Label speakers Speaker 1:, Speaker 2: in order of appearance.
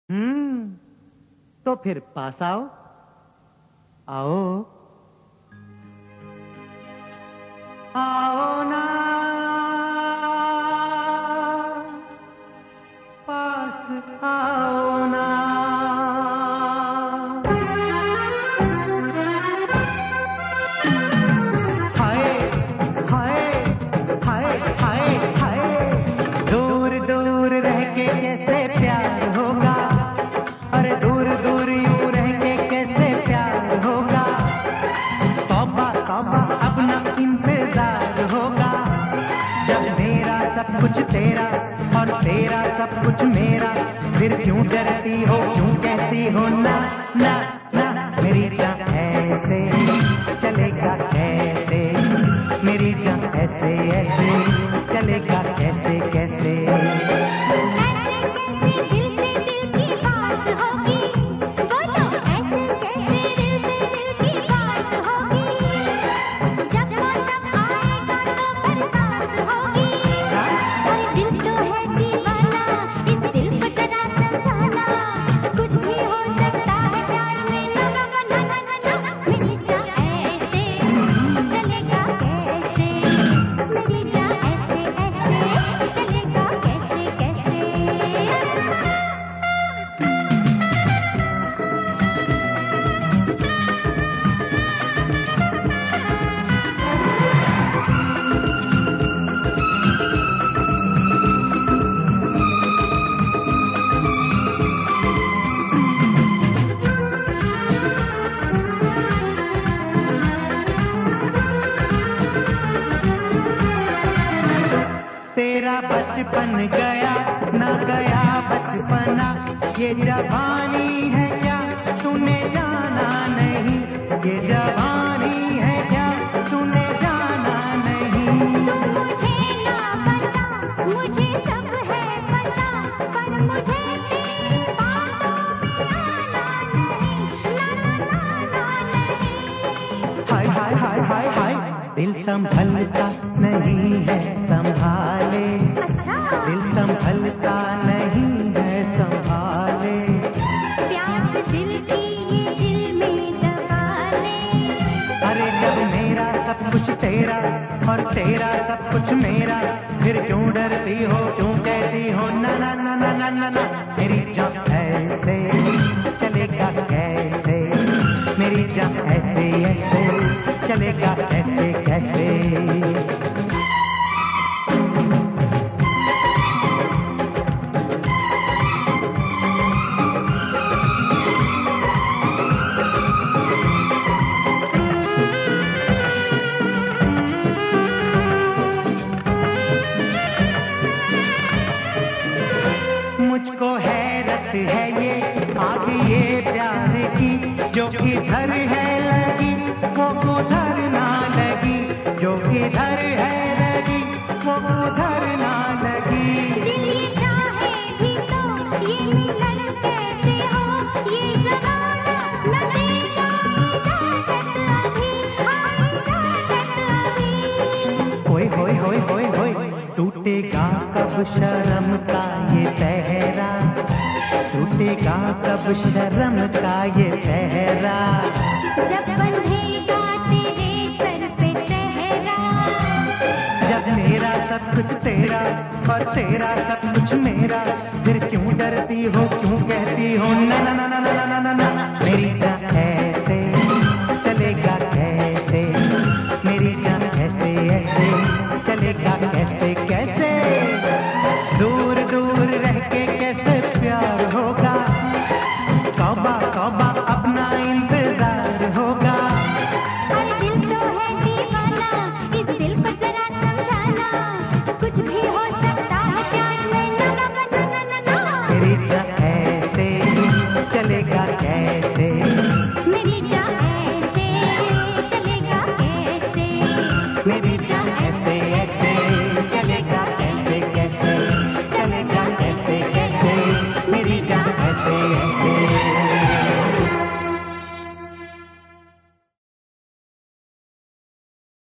Speaker 1: तो फिर पास आओ आओ आओ ना पास आओ ना हाय हाय हाय हाय हाय दूर दूर रह के कैसे प्यार होगा अरे दूर दूर यूं रह के कैसे प्यार होगा तौबा तौबा अपना इंतजार होगा जब मेरा सब कुछ तेरा और तेरा सब कुछ मेरा फिर क्यों डरती हो क्यों कहती हो ना ना ना मेरी जान ऐसे चलेगा कैसे मेरी जान ऐसे ऐसे चलेगा कैसे कैसे तेरा बचपन गया ना गया बचपना ये जवानी है क्या तूने जाना नहीं ये जवानी है क्या तूने जाना नहीं
Speaker 2: तू मुझे ना बता मुझे सब है पता पर मुझे तेरी बातों में आना नहीं ना ना ना नहीं
Speaker 1: हाय हाय हाय हाय हाय दिल संभलता नहीं है संभाले दिल संभलता नहीं है संभाले
Speaker 2: प्यास दिल की ये दिल में दबा ले
Speaker 1: अरे जब मेरा सब कुछ तेरा और तेरा सब कुछ मेरा फिर क्यों डरती हो क्यों कहती हो ना ना ना ना ना ना, ना। मेरी जान ऐसे चलेगा कैसे मेरी जान ऐसे ऐसे चलेगा कैसे कैसे मुझको हैरत है ये आग ये प्यार की जो किधर है लगी वो उधर ना लगी जो किधर है लगी वो उधर ना लगी
Speaker 2: दिल ये चाहे भी तो ये मिलन कैसे हो ये ज़माना न देगा इजाज़त अभी हाँ इजाज़त अभी
Speaker 1: होए होए होए होए होए टूटेगा कब शर्म का ये पहरा टूटेगा कब शर्म का ये पहरा
Speaker 2: जब बंधेगा तेरे सर पे सहरा
Speaker 1: जब मेरा सब कुछ तेरा और तेरा सब कुछ मेरा फिर क्यों डरती हो क्यों कहती हो ना ना ना ना ना ना ना ना मेरी जान ऐसे चलेगा कैसे मेरी जान ऐसे ऐसे चलेगा कैसे कैसे दूर दूर रह के कैसे प्यार होगा कौबा कौबा